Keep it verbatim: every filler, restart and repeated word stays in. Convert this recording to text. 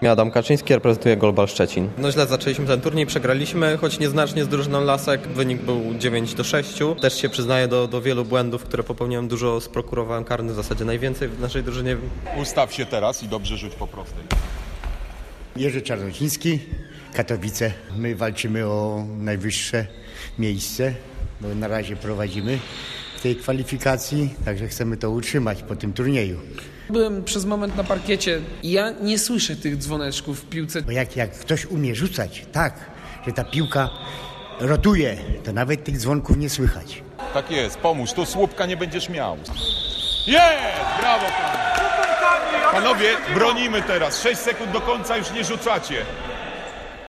imię Adam Kaczyński, reprezentuję Golbal Szczecin. No źle zaczęliśmy ten turniej, przegraliśmy, choć nieznacznie z drużyną Lasek. Wynik był dziewięć do sześciu. Też się przyznaję do, do wielu błędów, które popełniłem. Dużo sprokurowałem karnych, w zasadzie najwięcej w naszej drużynie. Ustaw się teraz i dobrze rzuć po prostej. Jerzy Czarnociński, Katowice. My walczymy o najwyższe miejsce, bo na razie prowadzimy w tej kwalifikacji, także chcemy to utrzymać po tym turnieju. Byłem przez moment na parkiecie i ja nie słyszę tych dzwoneczków w piłce. Bo jak, jak ktoś umie rzucać tak, że ta piłka rotuje, to nawet tych dzwonków nie słychać. Tak jest, pomóż, tu słupka nie będziesz miał. Jest! Brawo, panie! Panowie, bronimy teraz. sześć sekund do końca, już nie rzucacie.